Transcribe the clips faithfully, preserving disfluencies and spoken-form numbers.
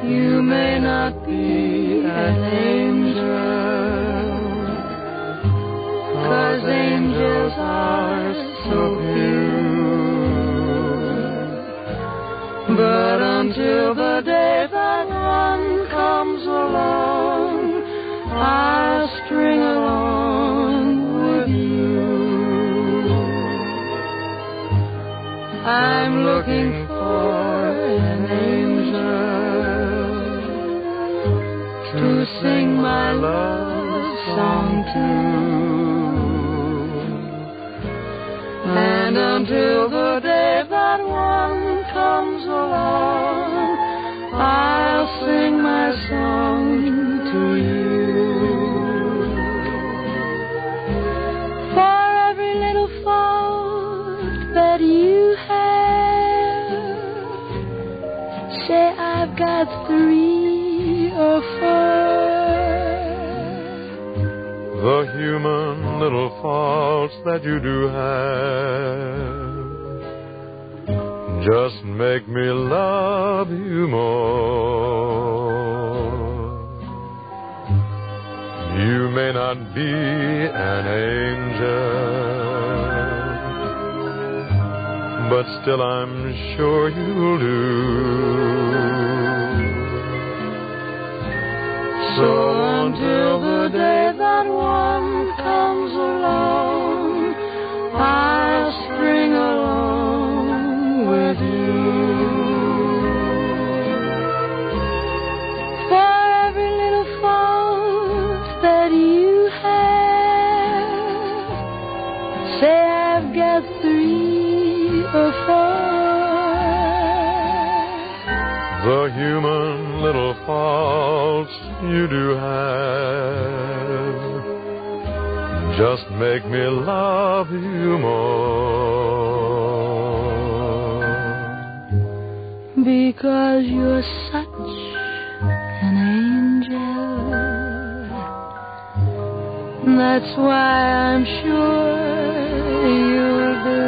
You may not be an angel, 'cause angels are so few. But until the day that one comes along, I'll string along with you. I'm looking for an angel to sing my love song to. And until the day that one comes along, I'll sing my song to you. For every little fault that you have, say I've got three or four. The human little faults that you do have just make me love you more. You may not be an angel, but still I'm sure you'll do. So until the day that one comes along, I'll string along with you. For every little fault that you have, say I've got three or four. The human little faults you do have just make me love you more. Because you're such an angel, that's why I'm sure you'll do.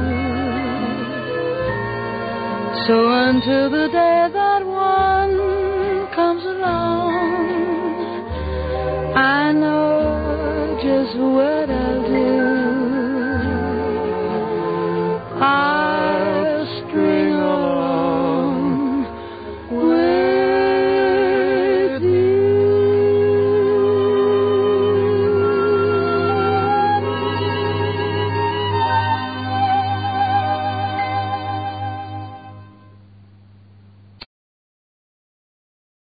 So until the day that one comes along, I know just what